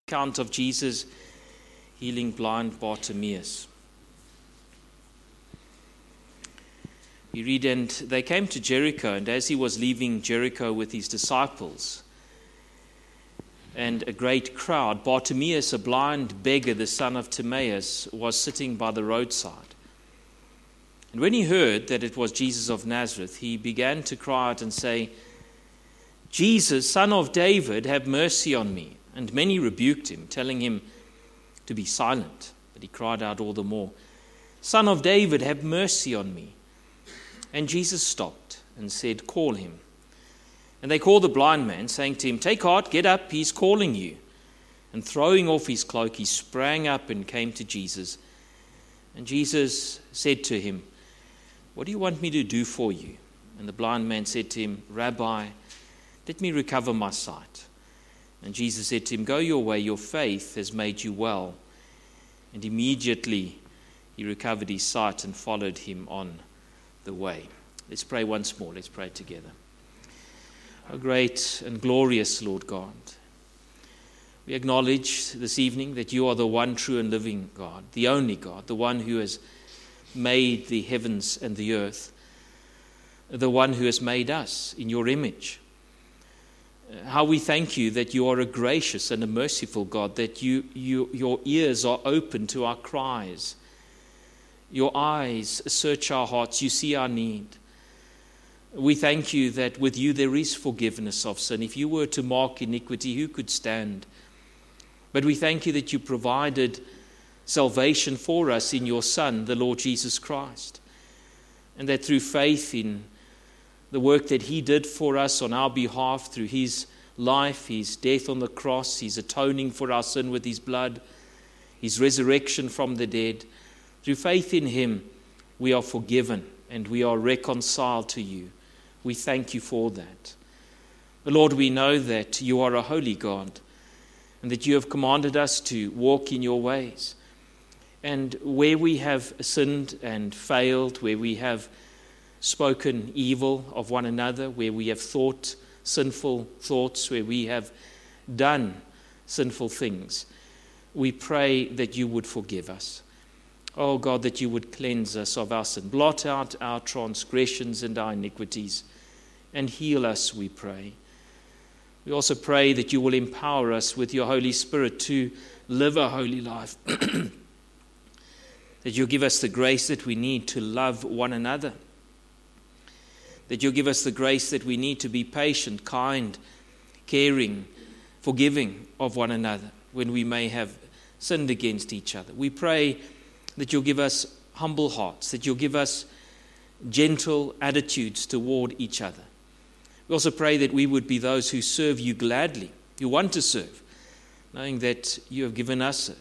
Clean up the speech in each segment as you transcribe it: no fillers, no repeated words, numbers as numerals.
account of Jesus healing blind Bartimaeus. We read, and they came to Jericho, and as he was leaving Jericho with his disciples and a great crowd, Bartimaeus, a blind beggar, the son of Timaeus, was sitting by the roadside. And when he heard that it was Jesus of Nazareth, he began to cry out and say, Jesus, Son of David, have mercy on me. And many rebuked him, telling him to be silent. But he cried out all the more, Son of David, have mercy on me. And Jesus stopped and said, call him. And they called the blind man, saying to him, take heart, get up, he's calling you. And throwing off his cloak, he sprang up and came to Jesus. And Jesus said to him, what do you want me to do for you? And the blind man said to him, Rabbi, let me recover my sight. And Jesus said to him, go your way, your faith has made you well. And immediately he recovered his sight and followed him on the way. Let's pray once more. Let's pray together. O great and glorious Lord God, we acknowledge this evening that you are the one true and living God, the only God, the one who has made the heavens and the earth, the one who has made us in your image. How we thank you that you are a gracious and a merciful God, that your ears are open to our cries. Your eyes search our hearts. You see our need. We thank you that with you there is forgiveness of sin. If you were to mark iniquity, who could stand? But we thank you that you provided salvation for us in your Son, the Lord Jesus Christ. And that through faith in the work that he did for us on our behalf, through his life, his death on the cross, his atoning for our sin with his blood, his resurrection from the dead, through faith in him, we are forgiven and we are reconciled to you. We thank you for that. But Lord, we know that you are a holy God and that you have commanded us to walk in your ways. And where we have sinned and failed, where we have spoken evil of one another, where we have thought sinful thoughts, where we have done sinful things, we pray that you would forgive us. Oh God, that you would cleanse us of our sin. Blot out our transgressions and our iniquities and heal us, we pray. We also pray that you will empower us with your Holy Spirit to live a holy life. That you'll give us the grace that we need to love one another. That you'll give us the grace that we need to be patient, kind, caring, forgiving of one another when we may have sinned against each other. We pray that you'll give us humble hearts, that you'll give us gentle attitudes toward each other. We also pray that we would be those who serve you gladly, who want to serve, knowing that you have given us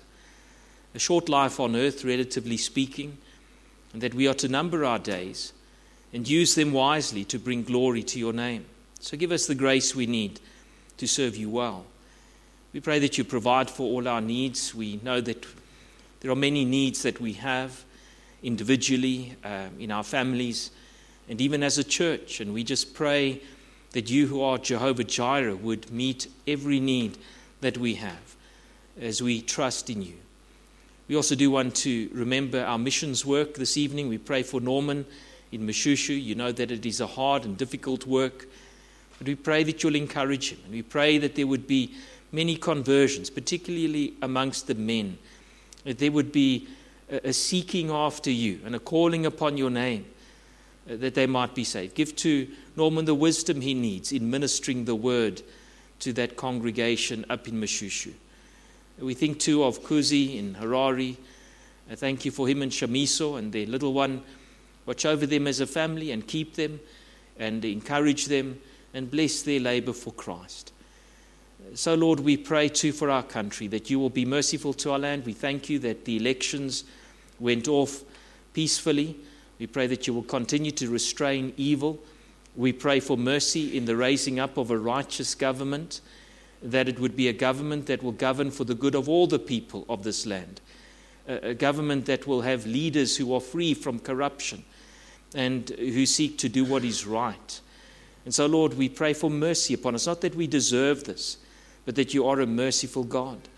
a short life on earth, relatively speaking, and that we are to number our days and use them wisely to bring glory to your name. So give us the grace we need to serve you well. We pray that you provide for all our needs. We know that there are many needs that we have individually, in our families, and even as a church. And we just pray that you who are Jehovah Jireh would meet every need that we have as we trust in you. We also do want to remember our missions work this evening. We pray for Norman in Mashushu. You know that it is a hard and difficult work, but we pray that you'll encourage him. And we pray that there would be many conversions, particularly amongst the men, that there would be a seeking after you and a calling upon your name, that they might be saved. Give to Norman the wisdom he needs in ministering the word to that congregation up in Mashushu. We think too of Kuzi in Harare. I thank you for him and Shamiso and their little one. Watch over them as a family and keep them and encourage them and bless their labor for Christ. So, Lord, we pray too for our country, that you will be merciful to our land. We thank you that the elections went off peacefully. We pray that you will continue to restrain evil. We pray for mercy in the raising up of a righteous government, that it would be a government that will govern for the good of all the people of this land, a government that will have leaders who are free from corruption and who seek to do what is right. And so, Lord, we pray for mercy upon us, not that we deserve this, but that you are a merciful God.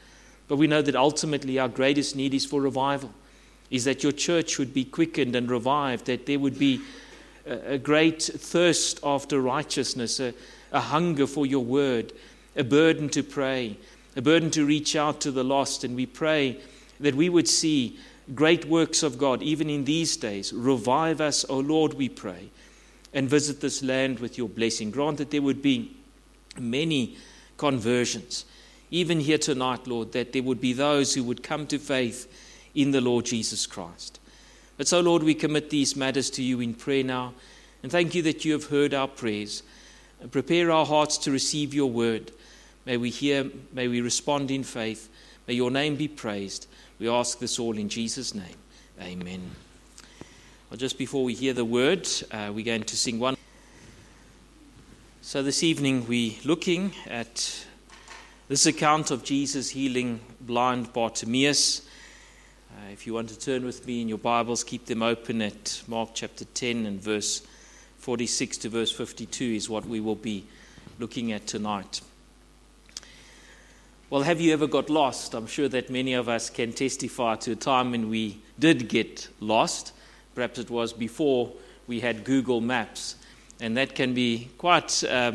But we know that ultimately our greatest need is for revival, is that your church would be quickened and revived, that there would be a great thirst after righteousness, a hunger for your word, a burden to pray, a burden to reach out to the lost. And we pray that we would see great works of God, even in these days. Revive us, O Lord, we pray, and visit this land with your blessing. Grant that there would be many conversions, even here tonight, Lord, that there would be those who would come to faith in the Lord Jesus Christ. But so, Lord, we commit these matters to you in prayer now, and thank you that you have heard our prayers. And prepare our hearts to receive your word. May we hear, may we respond in faith. May your name be praised. We ask this all in Jesus' name. Amen. Well, just before we hear the word, we're going to sing one. So this evening we're looking at this account of Jesus healing blind Bartimaeus. If you want to turn with me in your Bibles, keep them open at Mark chapter 10 and verse 46 to verse 52 is what we will be looking at tonight. Well, have you ever got lost? I'm sure that many of us can testify to a time when we did get lost. Perhaps it was before we had Google Maps, and that can be quite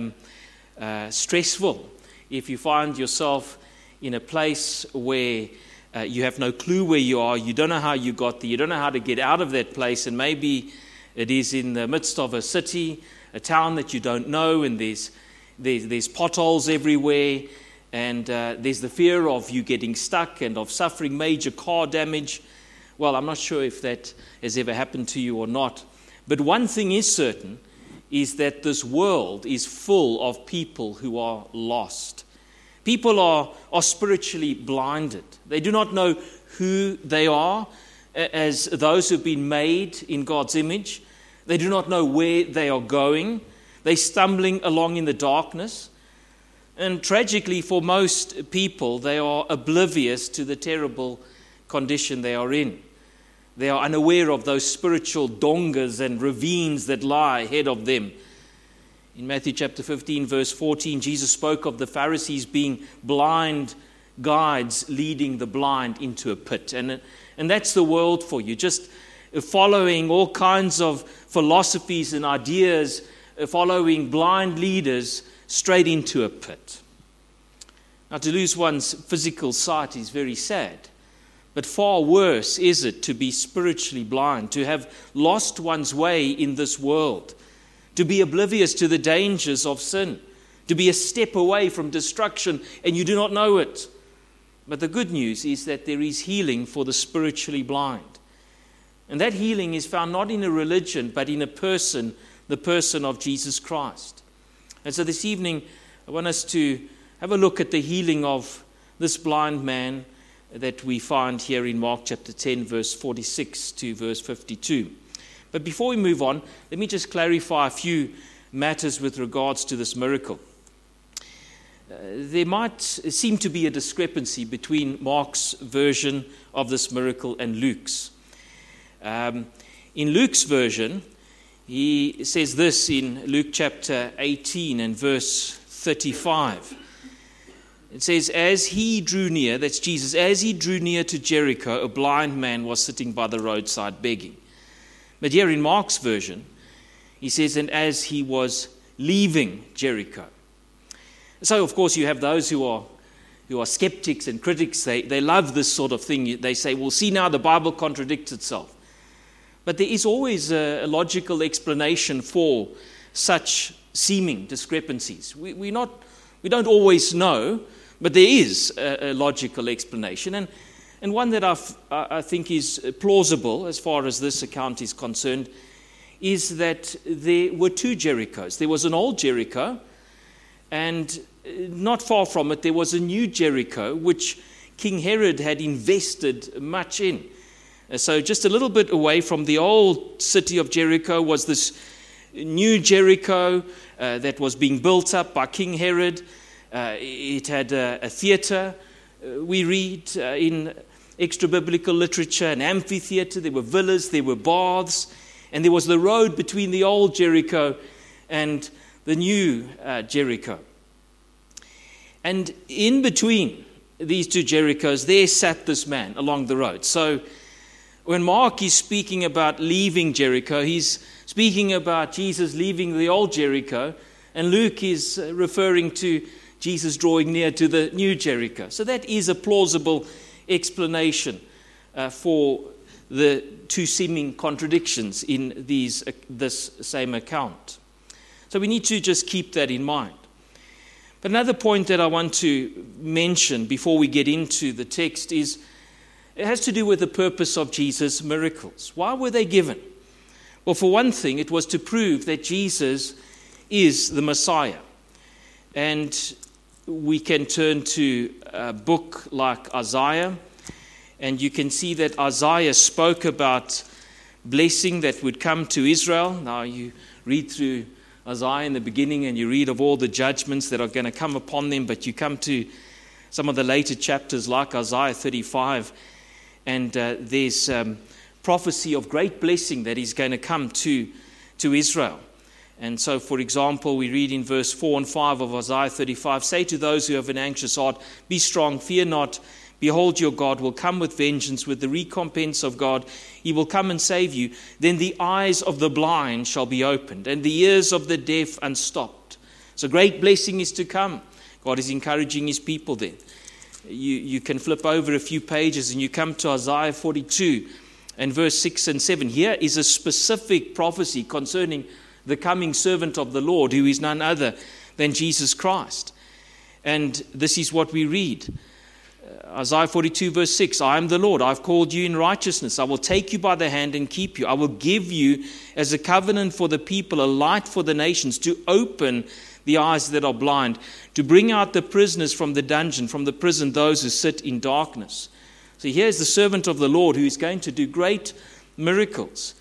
stressful if you find yourself in a place where you have no clue where you are, you don't know how you got there, you don't know how to get out of that place, and maybe it is in the midst of a city, a town that you don't know, and there's potholes everywhere, and there's the fear of you getting stuck and of suffering major car damage. Well, I'm not sure if that has ever happened to you or not, but one thing is certain, is that this world is full of people who are lost. People are spiritually blinded. They do not know who they are as those who've been made in God's image. They do not know where they are going. They're stumbling along in the darkness. And tragically, for most people, they are oblivious to the terrible condition they are in. They are unaware of those spiritual dongas and ravines that lie ahead of them. In Matthew chapter 15, verse 14, Jesus spoke of the Pharisees being blind guides leading the blind into a pit. And that's the world for you, just following all kinds of philosophies and ideas, following blind leaders straight into a pit. Now, to lose one's physical sight is very sad, but far worse is it to be spiritually blind, to have lost one's way in this world, to be oblivious to the dangers of sin, to be a step away from destruction and you do not know it. But the good news is that there is healing for the spiritually blind. And that healing is found not in a religion, but in a person, the person of Jesus Christ. And so this evening, I want us to have a look at the healing of this blind man that we find here in Mark chapter 10, verse 46 to verse 52. But before we move on, let me just clarify a few matters with regards to this miracle. There might seem to be a discrepancy between Mark's version of this miracle and Luke's. In Luke's version, he says this in Luke chapter 18 and verse 35. It says, as he drew near, that's Jesus, as he drew near to Jericho, a blind man was sitting by the roadside begging. But here in Mark's version, he says, and as he was leaving Jericho. So, of course, you have those who are skeptics and critics. They love this sort of thing. They say, well, see now, the Bible contradicts itself. But there is always a logical explanation for such seeming discrepancies. We don't always know, but there is a logical explanation. And one that I think is plausible as far as this account is concerned is that there were two Jerichos. There was an old Jericho, and not far from it there was a new Jericho, which King Herod had invested much in. So just a little bit away from the old city of Jericho was this new Jericho that was being built up by King Herod. It had a theater, we read in extra-biblical literature, an amphitheater. There were villas, there were baths, and there was the road between the old Jericho and the new Jericho. And in between these two Jerichos, there sat this man along the road. So when Mark is speaking about leaving Jericho, he's speaking about Jesus leaving the old Jericho, and Luke is referring to Jesus drawing near to the new Jericho. So that is a plausible explanation for the two seeming contradictions in this same account. So we need to just keep that in mind. But another point that I want to mention before we get into the text is it has to do with the purpose of Jesus' miracles. Why were they given? Well, for one thing, it was to prove that Jesus is the Messiah. And we can turn to a book like Isaiah, and you can see that Isaiah spoke about blessing that would come to Israel. Now you read through Isaiah in the beginning and you read of all the judgments that are going to come upon them, but you come to some of the later chapters like Isaiah 35, and there's prophecy of great blessing that is going to come to Israel. And so, for example, we read in verse 4 and 5 of Isaiah 35, "Say to those who have an anxious heart, be strong, fear not. Behold, your God will come with vengeance, with the recompense of God. He will come and save you. Then the eyes of the blind shall be opened, and the ears of the deaf unstopped." So great blessing is to come. God is encouraging his people there. You can flip over a few pages and you come to Isaiah 42 and verse 6 and 7. Here is a specific prophecy concerning the coming servant of the Lord, who is none other than Jesus Christ. And this is what we read. Isaiah 42 verse 6, "I am the Lord, I have called you in righteousness. I will take you by the hand and keep you. I will give you as a covenant for the people, a light for the nations, to open the eyes that are blind, to bring out the prisoners from the dungeon, from the prison those who sit in darkness." So here's the servant of the Lord who is going to do great miracles.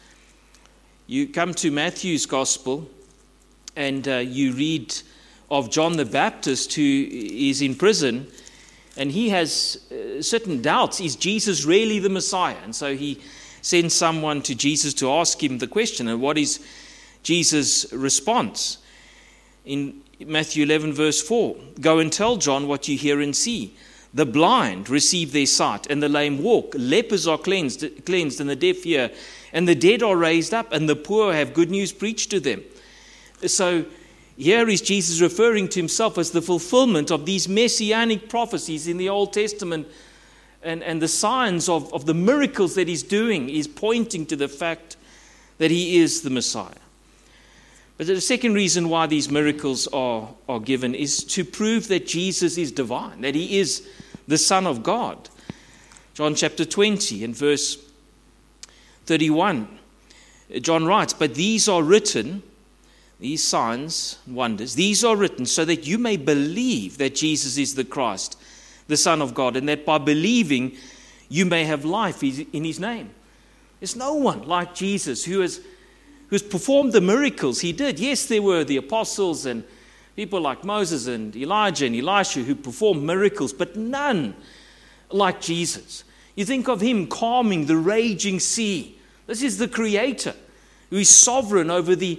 You come to Matthew's Gospel and you read of John the Baptist, who is in prison, and he has certain doubts. Is Jesus really the Messiah? And so he sends someone to Jesus to ask him the question. And what is Jesus' response? In Matthew 11 verse 4, "Go and tell John what you hear and see. The blind receive their sight, and the lame walk. Lepers are cleansed, and the deaf hear, and the dead are raised up, and the poor have good news preached to them." So here is Jesus referring to himself as the fulfillment of these messianic prophecies in the Old Testament, and the signs of the miracles that he's doing is pointing to the fact that he is the Messiah. But the second reason why these miracles are given is to prove that Jesus is divine, that he is the Son of God. John chapter 20 and verse 31, John writes, "But these are written," these signs and wonders, "these are written so that you may believe that Jesus is the Christ, the Son of God, and that by believing you may have life in his name." There's no one like Jesus who's performed the miracles he did. Yes, there were the apostles and people like Moses and Elijah and Elisha who performed miracles, but none like Jesus. You think of him calming the raging sea. This is the Creator who is sovereign over the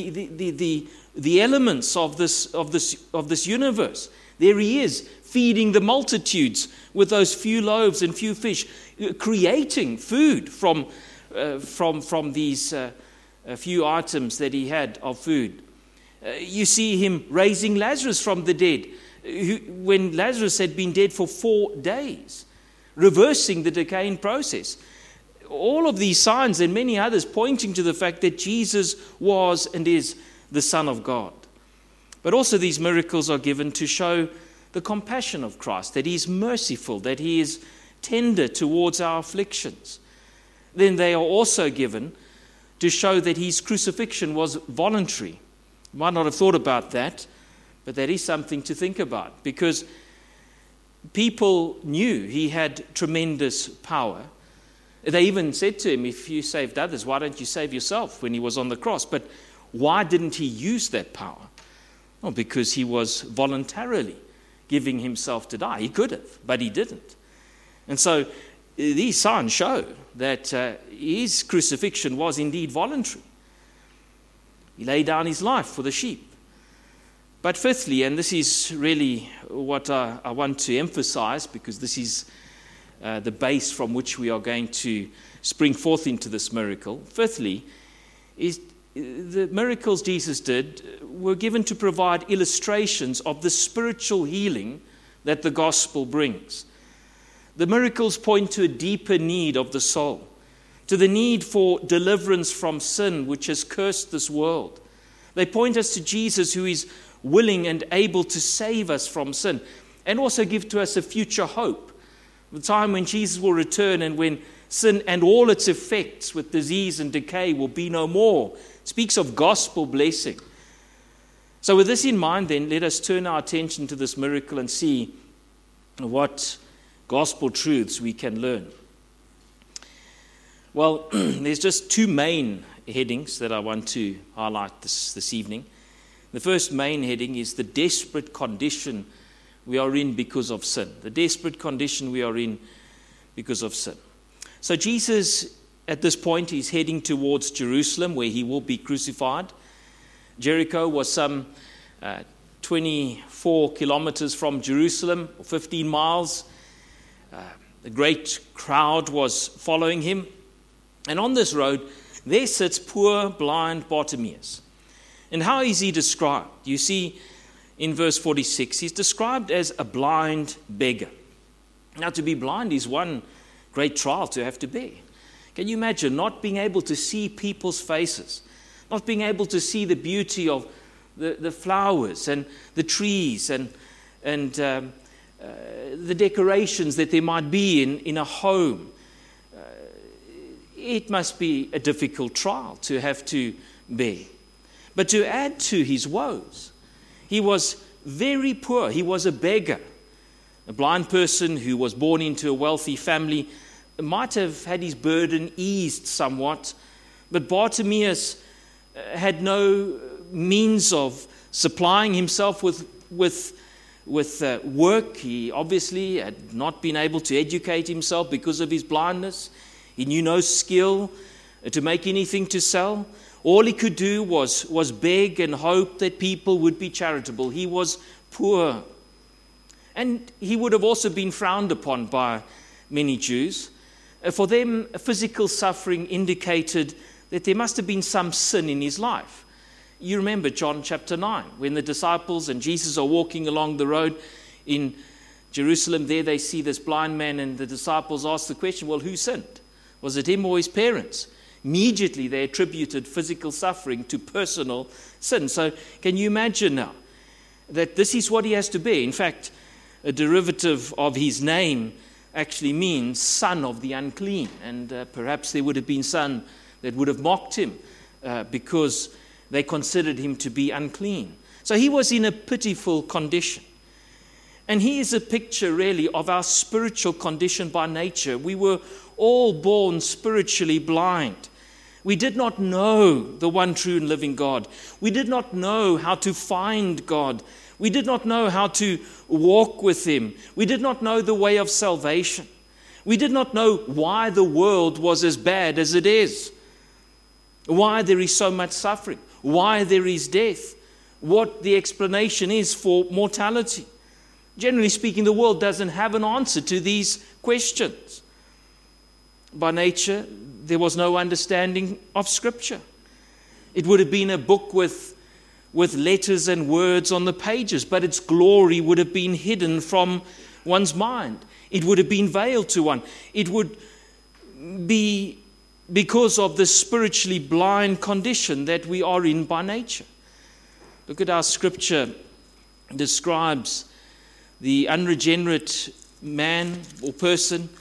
elements of this universe. There he is, feeding the multitudes with those few loaves and few fish, creating food from these few items that he had of food. You see him raising Lazarus from the dead, when Lazarus had been dead for 4 days, reversing the decaying process. All of these signs and many others pointing to the fact that Jesus was and is the Son of God. But also these miracles are given to show the compassion of Christ, that he is merciful, that he is tender towards our afflictions. Then they are also given to show that his crucifixion was voluntary. You might not have thought about that, but that is something to think about, because people knew he had tremendous power. They even said to him, "If you saved others, why don't you save yourself?" when he was on the cross. But why didn't he use that power? Well, because he was voluntarily giving himself to die. He could have, but he didn't. And so these signs show that his crucifixion was indeed voluntary. He laid down his life for the sheep. But fifthly, and this is really what I want to emphasize, because this is the base from which we are going to spring forth into this miracle. Fifthly, is the miracles Jesus did were given to provide illustrations of the spiritual healing that the gospel brings. The miracles point to a deeper need of the soul, to the need for deliverance from sin which has cursed this world. They point us to Jesus, who is willing and able to save us from sin, and also give to us a future hope. The time when Jesus will return and when sin and all its effects with disease and decay will be no more. It speaks of gospel blessing. So with this in mind then, let us turn our attention to this miracle and see what gospel truths we can learn. Well, there's just two main headings that I want to highlight this evening. The first main heading is the desperate condition we are in because of sin. The desperate condition we are in because of sin. So Jesus, at this point, is heading towards Jerusalem, where he will be crucified. Jericho was some 24 kilometers from Jerusalem, 15 miles. A great crowd was following him. And on this road, there sits poor, blind Bartimaeus. And how is he described? You see, in verse 46, he's described as a blind beggar. Now, to be blind is one great trial to have to bear. Can you imagine not being able to see people's faces, not being able to see the beauty of the flowers and the trees and the decorations that there might be in a home? It must be a difficult trial to have to bear. But to add to his woes, he was very poor. He was a beggar. A blind person who was born into a wealthy family might have had his burden eased somewhat, but Bartimaeus had no means of supplying himself with work. He obviously had not been able to educate himself because of his blindness. He knew no skill to make anything to sell. All he could do was beg and hope that people would be charitable. He was poor. And he would have also been frowned upon by many Jews. For them, physical suffering indicated that there must have been some sin in his life. You remember John chapter 9, when the disciples and Jesus are walking along the road in Jerusalem. There they see this blind man, and the disciples ask the question, well, who sinned? Was it him or his parents? Immediately they attributed physical suffering to personal sin. So can you imagine now that this is what he has to bear? In fact, a derivative of his name actually means son of the unclean. And perhaps there would have been some that would have mocked him because they considered him to be unclean. So he was in a pitiful condition. And he is a picture really of our spiritual condition by nature. We were all born spiritually blind. We did not know the one true and living God. We did not know how to find God. We did not know how to walk with him. We did not know the way of salvation. We did not know why the world was as bad as it is, why there is so much suffering, why there is death, what the explanation is for mortality. Generally speaking, the world doesn't have an answer to these questions. By nature, there was no understanding of Scripture. It would have been a book with letters and words on the pages, but its glory would have been hidden from one's mind. It would have been veiled to one. It would be because of the spiritually blind condition that we are in by nature. Look at how Scripture describes the unregenerate man or person.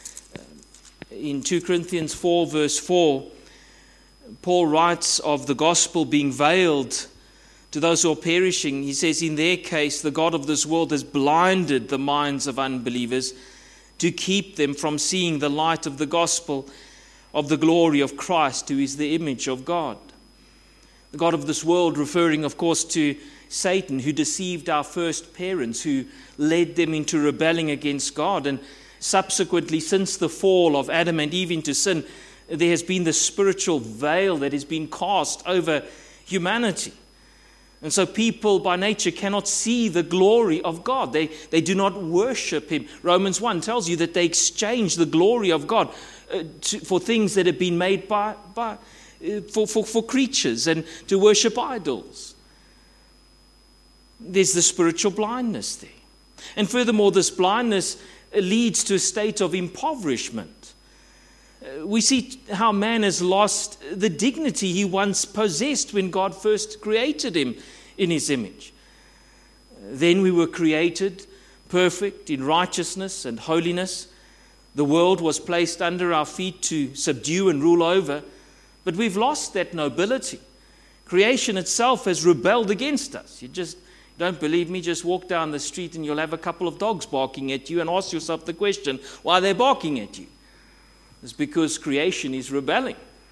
In 2 Corinthians 4 verse 4, Paul writes of the gospel being veiled to those who are perishing. He says, in their case, the God of this world has blinded the minds of unbelievers to keep them from seeing the light of the gospel of the glory of Christ, who is the image of God. The God of this world, referring, of course, to Satan, who deceived our first parents, who led them into rebelling against God. And subsequently, since the fall of Adam and Eve into sin, there has been the spiritual veil that has been cast over humanity. And so people by nature cannot see the glory of God. They do not worship Him. Romans 1 tells you that they exchange the glory of God for things that have been made for creatures and to worship idols. There's the spiritual blindness there. And furthermore, this blindness leads to a state of impoverishment. We see how man has lost the dignity he once possessed when God first created him in His image. Then we were created perfect in righteousness and holiness. The world was placed under our feet to subdue and rule over, but we've lost that nobility. Creation itself has rebelled against us. You just don't believe me? Just walk down the street and you'll have a couple of dogs barking at you and ask yourself the question, why they're barking at you. It's because creation is rebelling.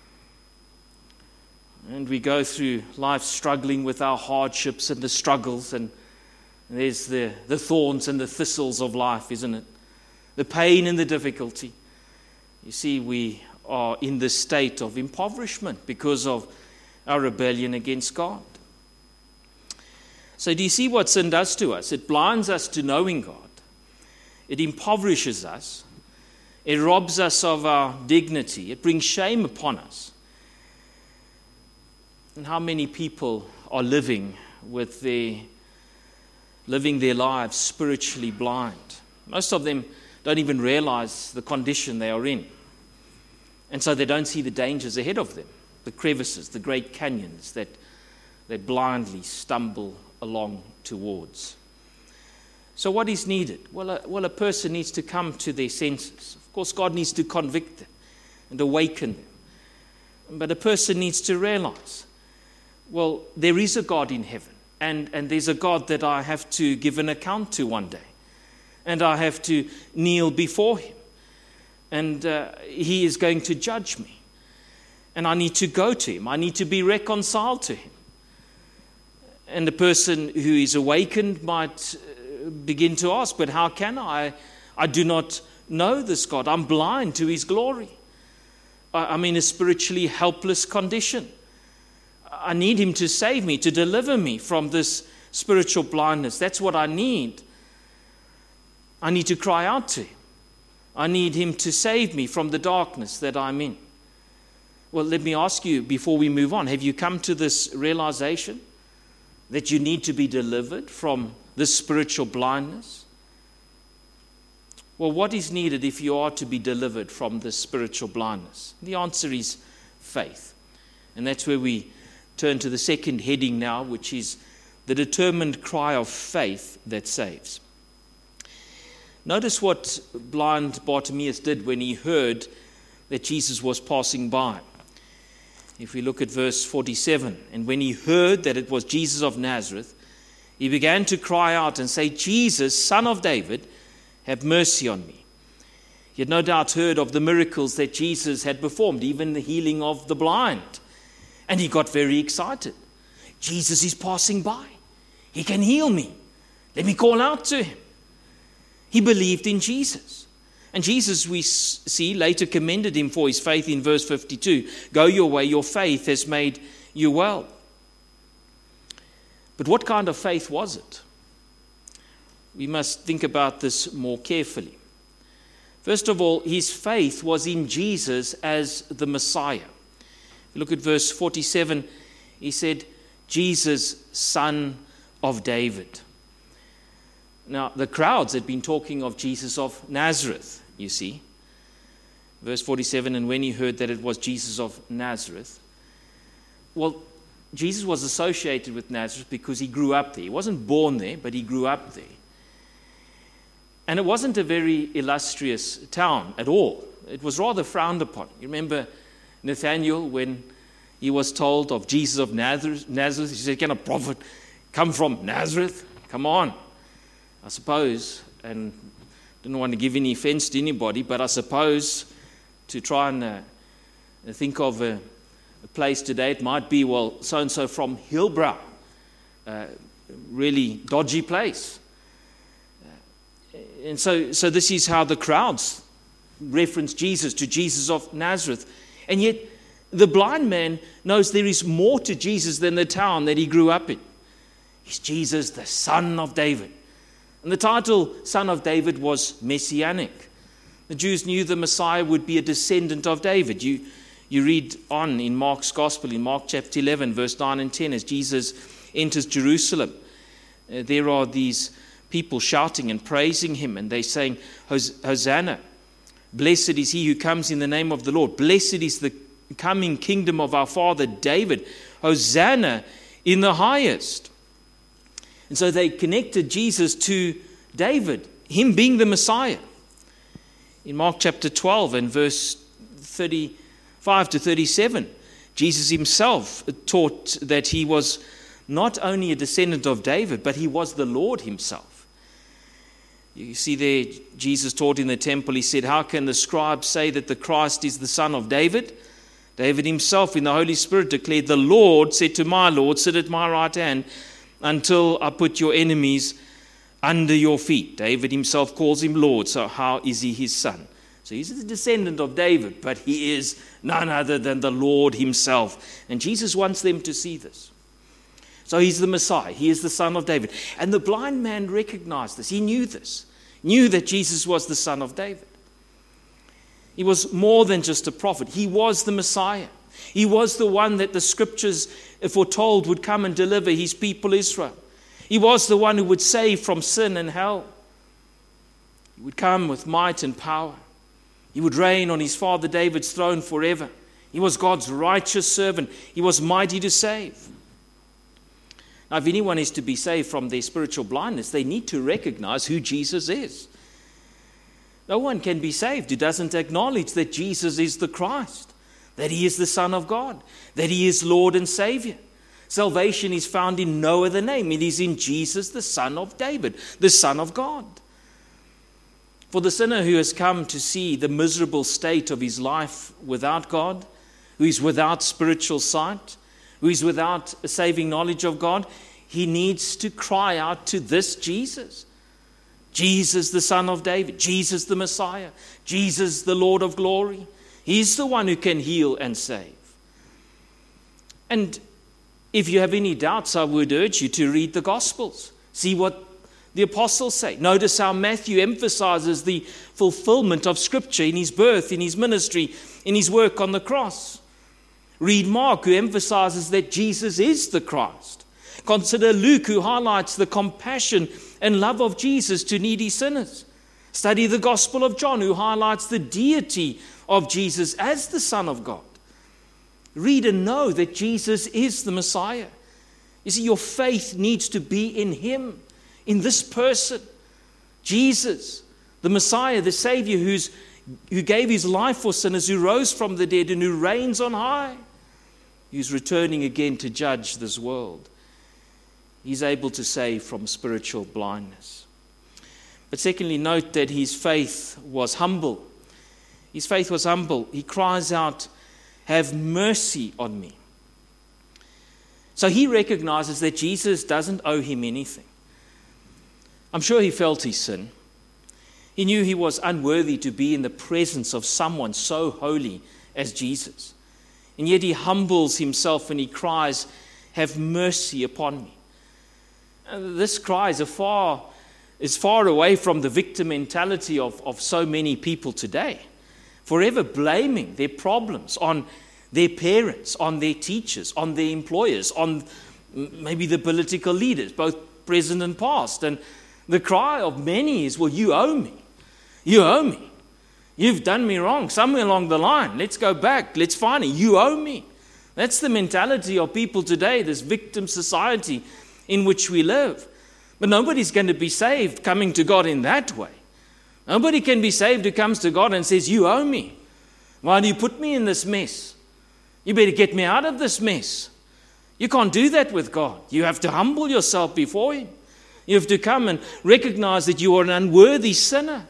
And we go through life struggling with our hardships and the struggles, and there's the thorns and the thistles of life, isn't it? The pain and the difficulty. You see, we are in this state of impoverishment because of our rebellion against God. So do you see what sin does to us? It blinds us to knowing God. It impoverishes us. It robs us of our dignity. It brings shame upon us. And how many people are living their lives spiritually blind? Most of them don't even realize the condition they are in. And so they don't see the dangers ahead of them, the crevices, the great canyons that they blindly stumble along towards. So what is needed? Well, a person needs to come to their senses. Of course, God needs to convict them and awaken them. But a person needs to realize, well, there is a God in heaven, and there's a God that I have to give an account to one day. And I have to kneel before Him. And He is going to judge me. And I need to go to Him. I need to be reconciled to Him. And the person who is awakened might begin to ask, but how can I? I do not know this God. I'm blind to His glory. I'm in a spiritually helpless condition. I need Him to save me, to deliver me from this spiritual blindness. That's what I need. I need to cry out to Him. I need Him to save me from the darkness that I'm in. Well, let me ask you before we move on, have you come to this realization that you need to be delivered from this spiritual blindness? Well, what is needed if you are to be delivered from this spiritual blindness? The answer is faith. And that's where we turn to the second heading now, which is the determined cry of faith that saves. Notice what blind Bartimaeus did when he heard that Jesus was passing by. If we look at verse 47, and when he heard that it was Jesus of Nazareth, he began to cry out and say, Jesus, Son of David, have mercy on me. He had no doubt heard of the miracles that Jesus had performed, even the healing of the blind. And he got very excited. Jesus is passing by. He can heal me. Let me call out to Him. He believed in Jesus. And Jesus, we see, later commended him for his faith in verse 52. Go your way, your faith has made you well. But what kind of faith was it? We must think about this more carefully. First of all, his faith was in Jesus as the Messiah. If you look at verse 47, he said, Jesus, Son of David. Now, the crowds had been talking of Jesus of Nazareth, you see. Verse 47, and when he heard that it was Jesus of Nazareth. Well, Jesus was associated with Nazareth because he grew up there. He wasn't born there, but he grew up there. And it wasn't a very illustrious town at all. It was rather frowned upon. You remember Nathanael when he was told of Jesus of Nazareth? He said, can a prophet come from Nazareth? Come on. I suppose, and didn't want to give any offense to anybody, but I suppose to try and think of a place today, it might be, well, so-and-so from Hillbrow, really dodgy place. And so this is how the crowds reference Jesus, to Jesus of Nazareth. And yet the blind man knows there is more to Jesus than the town that he grew up in. He's Jesus, the Son of David. And the title Son of David was messianic. The Jews knew the Messiah would be a descendant of David. You read on in Mark's Gospel, in Mark chapter 11, verse 9 and 10, as Jesus enters Jerusalem. There are these people shouting and praising him, and they're saying, Hosanna, blessed is he who comes in the name of the Lord. Blessed is the coming kingdom of our father David. Hosanna in the highest. And so they connected Jesus to David, him being the Messiah. In Mark chapter 12 and verse 35 to 37, Jesus himself taught that he was not only a descendant of David, but he was the Lord himself. You see there, Jesus taught in the temple, he said, how can the scribes say that the Christ is the son of David? David himself in the Holy Spirit declared, the Lord said to my Lord, sit at my right hand until I put your enemies under your feet. David himself calls him Lord, so how is he his son? So he's the descendant of David, but he is none other than the Lord himself. And Jesus wants them to see this. So he's the Messiah. He is the Son of David. And the blind man recognized this. He knew this. Knew that Jesus was the Son of David. He was more than just a prophet. He was the Messiah. He was the one that the scriptures foretold would come and deliver his people Israel. He was the one who would save from sin and hell. He would come with might and power. He would reign on his father David's throne forever. He was God's righteous servant. He was mighty to save. Now, if anyone is to be saved from their spiritual blindness, they need to recognize who Jesus is. No one can be saved who doesn't acknowledge that Jesus is the Christ, that he is the Son of God, that he is Lord and Savior. Salvation is found in no other name. It is in Jesus, the Son of David, the Son of God. For the sinner who has come to see the miserable state of his life without God, who is without spiritual sight, who is without a saving knowledge of God, he needs to cry out to this Jesus. Jesus, the Son of David. Jesus, the Messiah. Jesus, the Lord of glory. He's the one who can heal and save. And if you have any doubts, I would urge you to read the Gospels. See what the apostles say. Notice how Matthew emphasizes the fulfillment of Scripture in his birth, in his ministry, in his work on the cross. Read Mark, who emphasizes that Jesus is the Christ. Consider Luke, who highlights the compassion and love of Jesus to needy sinners. Study the Gospel of John, who highlights the deity of Jesus as the Son of God. Read and know that Jesus is the Messiah. You see, your faith needs to be in him, in this person, Jesus, the Messiah, the Savior who gave his life for sinners, who rose from the dead and who reigns on high, who's returning again to judge this world. He's able to save from spiritual blindness. But secondly, note that his faith was humble. His faith was humble. He cries out, have mercy on me. So he recognizes that Jesus doesn't owe him anything. I'm sure he felt his sin. He knew he was unworthy to be in the presence of someone so holy as Jesus. And yet he humbles himself and he cries, have mercy upon me. And this cry is far away from the victim mentality of so many people today, forever blaming their problems on their parents, on their teachers, on their employers, on maybe the political leaders, both present and past. And the cry of many is, well, you owe me. You owe me. You've done me wrong somewhere along the line. Let's go back. Let's find it. You owe me. That's the mentality of people today, this victim society in which we live. But nobody's going to be saved coming to God in that way. Nobody can be saved who comes to God and says, you owe me. Why do you put me in this mess? You better get me out of this mess. You can't do that with God. You have to humble yourself before him. You have to come and recognize that you are an unworthy sinner.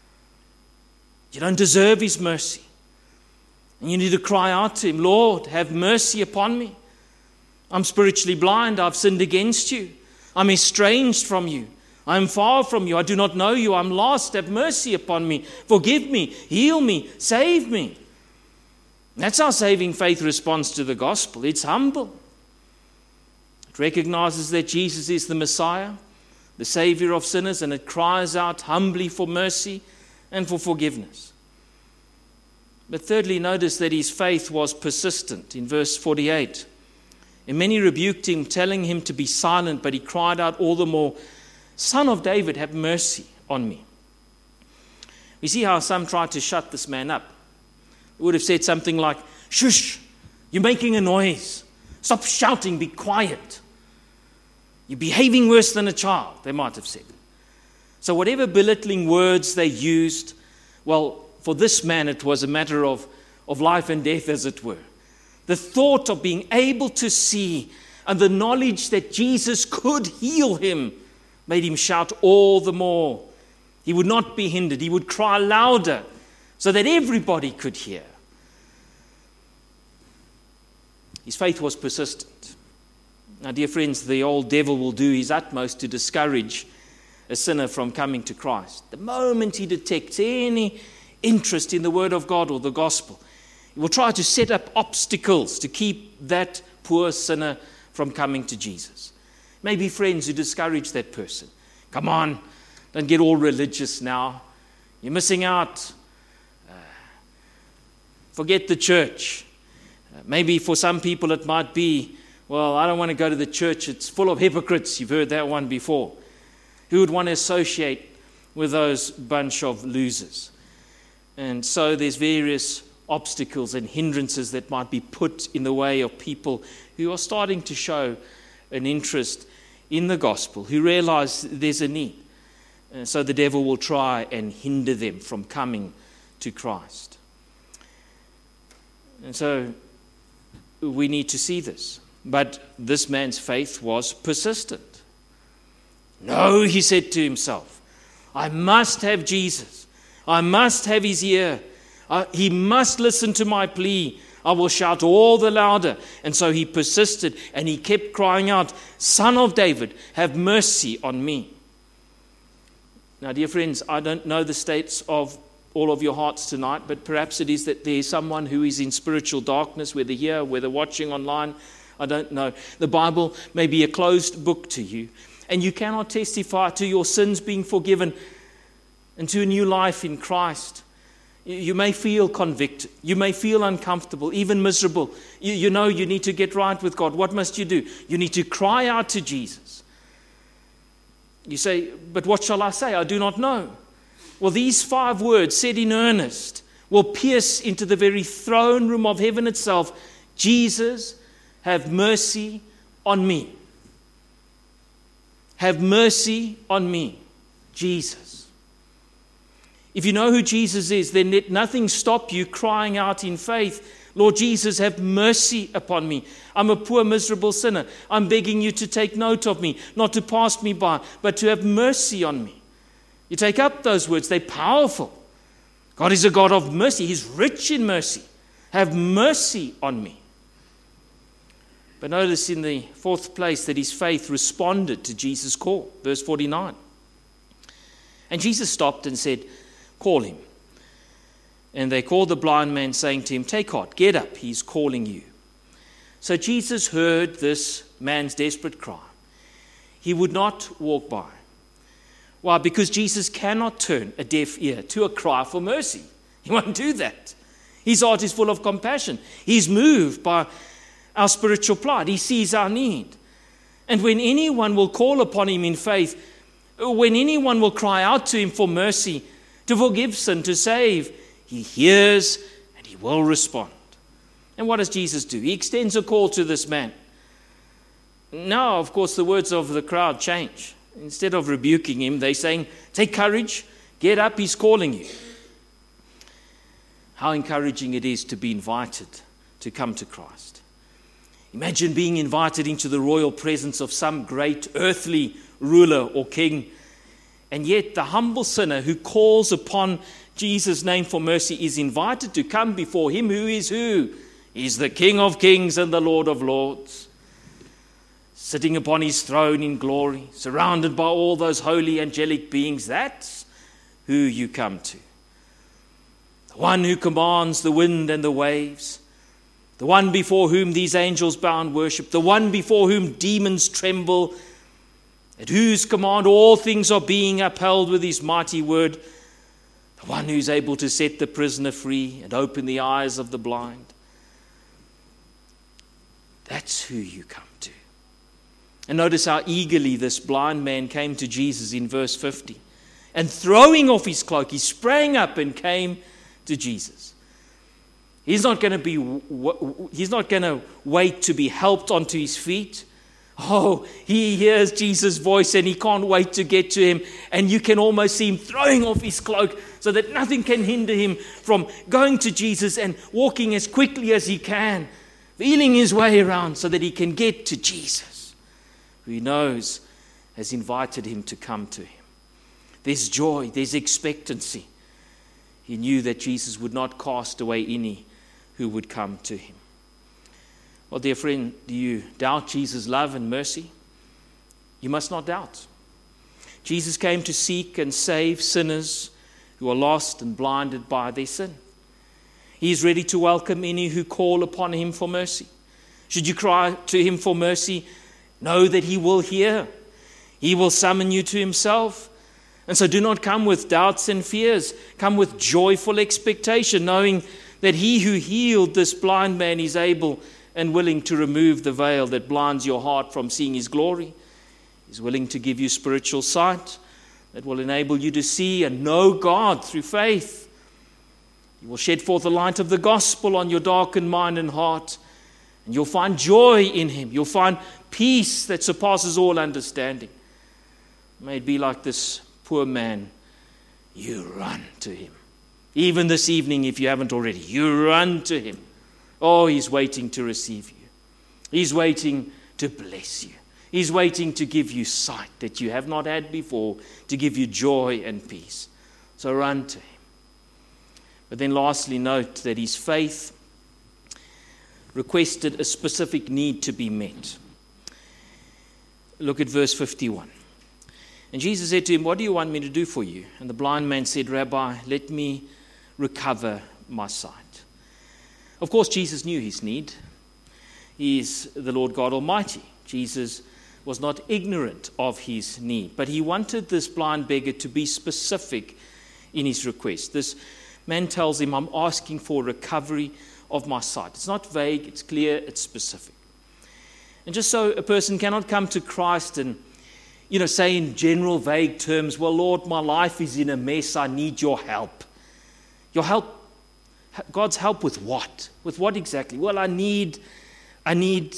You don't deserve his mercy. And you need to cry out to him, Lord, have mercy upon me. I'm spiritually blind. I've sinned against you. I'm estranged from you. I'm far from you. I do not know you. I'm lost. Have mercy upon me. Forgive me. Heal me. Save me. That's how saving faith responds to the gospel. It's humble. It recognizes that Jesus is the Messiah, the Savior of sinners, and it cries out humbly for mercy and for forgiveness. But thirdly, notice that his faith was persistent. In verse 48, and many rebuked him, telling him to be silent, but he cried out all the more, Son of David, have mercy on me. We see how some tried to shut this man up. They would have said something like, shush, you're making a noise. Stop shouting, be quiet. You're behaving worse than a child, they might have said. So whatever belittling words they used, well, for this man it was a matter of life and death, as it were. The thought of being able to see and the knowledge that Jesus could heal him made him shout all the more. He would not be hindered. He would cry louder so that everybody could hear. His faith was persistent. Now, dear friends, the old devil will do his utmost to discourage a sinner from coming to Christ. The moment he detects any interest in the Word of God or the gospel, he will try to set up obstacles to keep that poor sinner from coming to Jesus. Maybe friends who discourage that person. Come on, don't get all religious now. You're missing out. Forget the church. Maybe for some people it might be, well, I don't want to go to the church. It's full of hypocrites. You've heard that one before. Who would want to associate with those bunch of losers? And so there's various obstacles and hindrances that might be put in the way of people who are starting to show an interest in the gospel, who realize there's a need. And so the devil will try and hinder them from coming to Christ. And so we need to see this. But this man's faith was persistent. No, he said to himself, I must have Jesus. I must have his ear. He must listen to my plea. I will shout all the louder. And so he persisted and he kept crying out, Son of David, have mercy on me. Now, dear friends, I don't know the states of all of your hearts tonight, but perhaps it is that there is someone who is in spiritual darkness, whether here, whether watching online, I don't know. The Bible may be a closed book to you, and you cannot testify to your sins being forgiven and to a new life in Christ. You may feel convicted. You may feel uncomfortable, even miserable. You know you need to get right with God. What must you do? You need to cry out to Jesus. You say, but what shall I say? I do not know. Well, these 5 words said in earnest will pierce into the very throne room of heaven itself. Jesus, have mercy on me. Have mercy on me, Jesus. If you know who Jesus is, then let nothing stop you crying out in faith, Lord Jesus, have mercy upon me. I'm a poor, miserable sinner. I'm begging you to take note of me, not to pass me by, but to have mercy on me. You take up those words, they're powerful. God is a God of mercy. He's rich in mercy. Have mercy on me. But notice in the 4th place that his faith responded to Jesus' call. Verse 49. And Jesus stopped and said, call him. And they called the blind man, saying to him, take heart, get up, he's calling you. So Jesus heard this man's desperate cry. He would not walk by. Why? Because Jesus cannot turn a deaf ear to a cry for mercy. He won't do that. His heart is full of compassion. He's moved by our spiritual plight. He sees our need. And when anyone will call upon him in faith, when anyone will cry out to him for mercy, to forgive sin, to save, he hears and he will respond. And what does Jesus do? He extends a call to this man. Now, of course, the words of the crowd change. Instead of rebuking him, they're saying, take courage, get up, he's calling you. How encouraging it is to be invited to come to Christ. Imagine being invited into the royal presence of some great earthly ruler or king, and yet the humble sinner who calls upon Jesus' name for mercy is invited to come before him who is who? He's the King of kings and the Lord of lords, sitting upon his throne in glory, surrounded by all those holy angelic beings. That's who you come to. The one who commands the wind and the waves, the one before whom these angels bow and worship, the one before whom demons tremble, at whose command all things are being upheld with his mighty word, the one who's able to set the prisoner free and open the eyes of the blind. That's who you come to. And notice how eagerly this blind man came to Jesus in verse 50. And throwing off his cloak, he sprang up and came to Jesus. He's not going to wait to be helped onto his feet. Oh, he hears Jesus' voice and he can't wait to get to him. And you can almost see him throwing off his cloak so that nothing can hinder him from going to Jesus and walking as quickly as he can, feeling his way around so that he can get to Jesus, who he knows has invited him to come to him. There's joy, there's expectancy. He knew that Jesus would not cast away any who would come to him. Well, dear friend, do you doubt Jesus' love and mercy? You must not doubt. Jesus came to seek and save sinners who are lost and blinded by their sin. He is ready to welcome any who call upon him for mercy. Should you cry to him for mercy, know that he will hear. He will summon you to himself. And so do not come with doubts and fears. Come with joyful expectation, knowing that he who healed this blind man is able and willing to remove the veil that blinds your heart from seeing his glory. He's willing to give you spiritual sight that will enable you to see and know God through faith. He will shed forth the light of the gospel on your darkened mind and heart, and you'll find joy in him. You'll find peace that surpasses all understanding. May it be like this poor man. You run to him. Even this evening, if you haven't already, you run to him. Oh, he's waiting to receive you. He's waiting to bless you. He's waiting to give you sight that you have not had before, to give you joy and peace. So run to him. But then lastly, note that his faith requested a specific need to be met. Look at verse 51. And Jesus said to him, "What do you want me to do for you?" And the blind man said, "Rabbi, let me recover my sight." Of course, Jesus knew his need. He is the Lord God Almighty. Jesus was not ignorant of his need, but he wanted this blind beggar to be specific in his request. This man tells him, "I'm asking for recovery of my sight." It's not vague, it's clear, it's specific. And just so a person cannot come to Christ and say in general, vague terms, "Well, Lord, my life is in a mess. I need your help." Your help, God's help with what? With what exactly? Well, I need a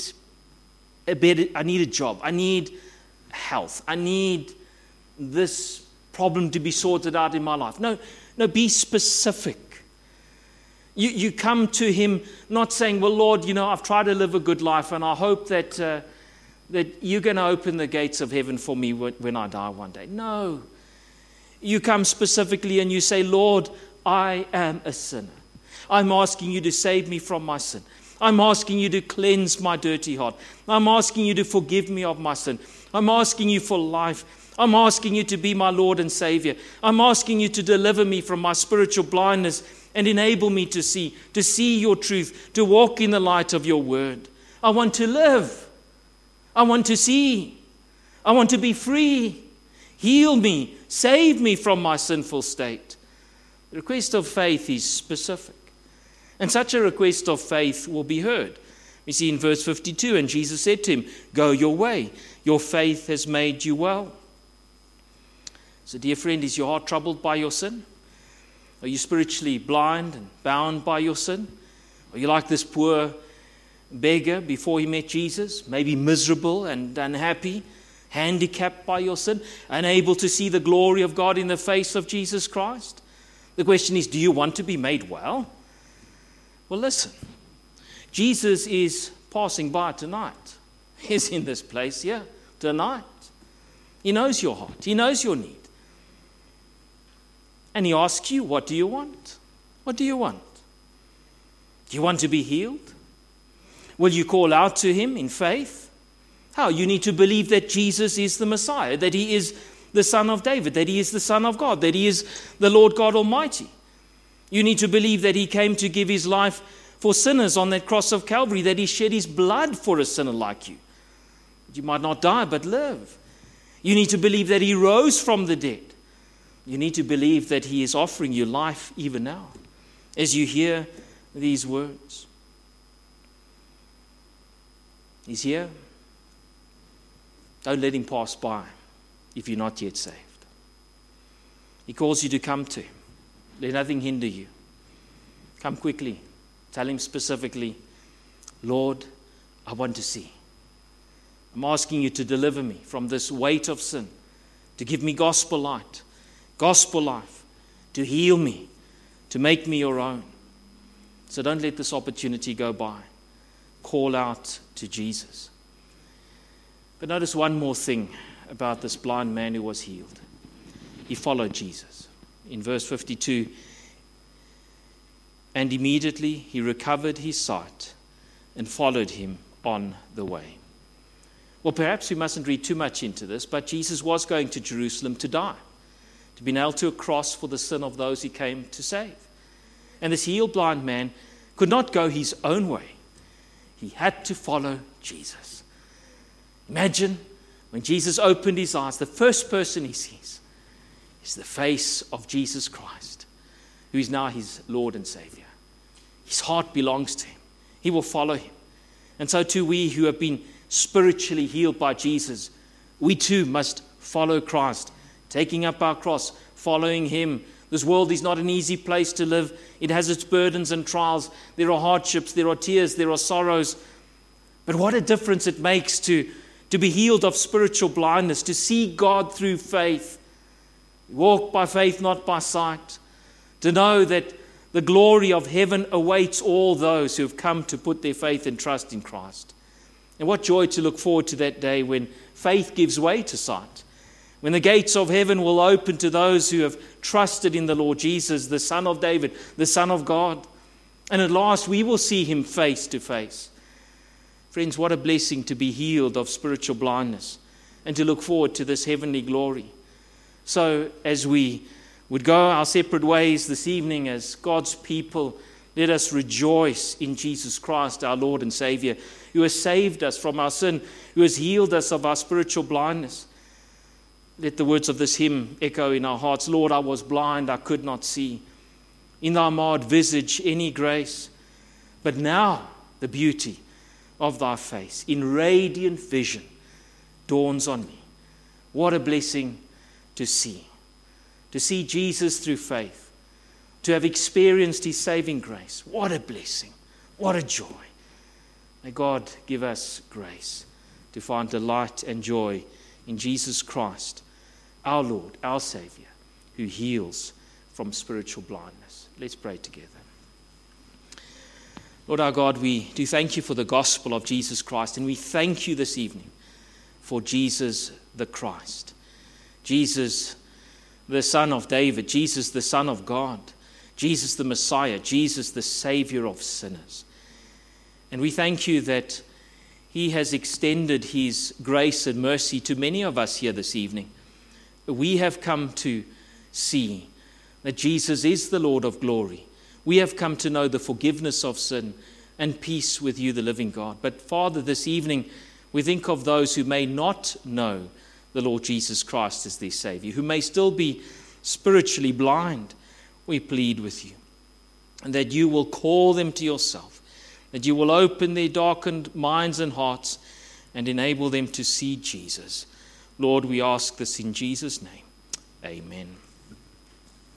job. I need health. I need this problem to be sorted out in my life. No, be specific. You come to him not saying, "Well, Lord, I've tried to live a good life and I hope that you're going to open the gates of heaven for me when I die one day." No. You come specifically and you say, "Lord, I am a sinner. I'm asking you to save me from my sin. I'm asking you to cleanse my dirty heart. I'm asking you to forgive me of my sin. I'm asking you for life. I'm asking you to be my Lord and Savior. I'm asking you to deliver me from my spiritual blindness and enable me to see your truth, to walk in the light of your word. I want to live. I want to see. I want to be free. Heal me. Save me from my sinful state." The request of faith is specific. And such a request of faith will be heard. We see in verse 52, "And Jesus said to him, 'Go your way. Your faith has made you well.'" So, dear friend, is your heart troubled by your sin? Are you spiritually blind and bound by your sin? Are you like this poor beggar before he met Jesus? Maybe miserable and unhappy, handicapped by your sin, unable to see the glory of God in the face of Jesus Christ? The question is, do you want to be made well? Well, listen. Jesus is passing by tonight. He's in this place here tonight. He knows your heart. He knows your need. And he asks you, what do you want? What do you want? Do you want to be healed? Will you call out to him in faith? How? You need to believe that Jesus is the Messiah, that he is the Son of David, that he is the Son of God, that he is the Lord God Almighty. You need to believe that he came to give his life for sinners on that cross of Calvary, that he shed his blood for a sinner like you. You might not die, but live. You need to believe that he rose from the dead. You need to believe that he is offering you life even now, as you hear these words. He's here. Don't let him pass by if you're not yet saved. He calls you to come to him. Let nothing hinder you. Come quickly. Tell him specifically, Lord, I want to see. I'm asking you to deliver me from this weight of sin, to give me gospel light, gospel life, to heal me, to make me your own. So don't let this opportunity go by. Call out to Jesus. But notice one more thing about this blind man who was healed. He followed Jesus. In verse 52, and immediately he recovered his sight and followed him on the way. Well, perhaps we mustn't read too much into this, but Jesus was going to Jerusalem to die, to be nailed to a cross for the sin of those he came to save. And this healed blind man could not go his own way. He had to follow Jesus. Imagine when Jesus opened his eyes, the first person he sees is the face of Jesus Christ, who is now his Lord and Savior. His heart belongs to him. He will follow him. And so too we who have been spiritually healed by Jesus, we too must follow Christ, taking up our cross, following him. This world is not an easy place to live. It has its burdens and trials. There are hardships, there are tears, there are sorrows. But what a difference it makes to be healed of spiritual blindness, to see God through faith. Walk by faith, not by sight. To know that the glory of heaven awaits all those who have come to put their faith and trust in Christ. And what joy to look forward to that day when faith gives way to sight. When the gates of heaven will open to those who have trusted in the Lord Jesus, the Son of David, the Son of God. And at last we will see him face to face. Friends, what a blessing to be healed of spiritual blindness and to look forward to this heavenly glory. So as we would go our separate ways this evening as God's people, let us rejoice in Jesus Christ, our Lord and Savior, who has saved us from our sin, who has healed us of our spiritual blindness. Let the words of this hymn echo in our hearts. Lord, I was blind, I could not see. In thy marred visage any grace. But now the beauty of thy face in radiant vision dawns on me. What a blessing to see. To see Jesus through faith. To have experienced his saving grace. What a blessing. What a joy. May God give us grace to find delight and joy in Jesus Christ, our Lord, our Savior, who heals from spiritual blindness. Let's pray together. Lord our God, we do thank you for the gospel of Jesus Christ, and we thank you this evening for Jesus the Christ. Jesus, the Son of David, Jesus, the Son of God, Jesus, the Messiah, Jesus, the Savior of sinners. And we thank you that he has extended his grace and mercy to many of us here this evening. We have come to see that Jesus is the Lord of glory. We have come to know the forgiveness of sin and peace with you, the living God. But Father, this evening we think of those who may not know the Lord Jesus Christ as their Savior, who may still be spiritually blind. We plead with you, and that you will call them to yourself, that you will open their darkened minds and hearts and enable them to see Jesus. Lord, we ask this in Jesus' name. Amen.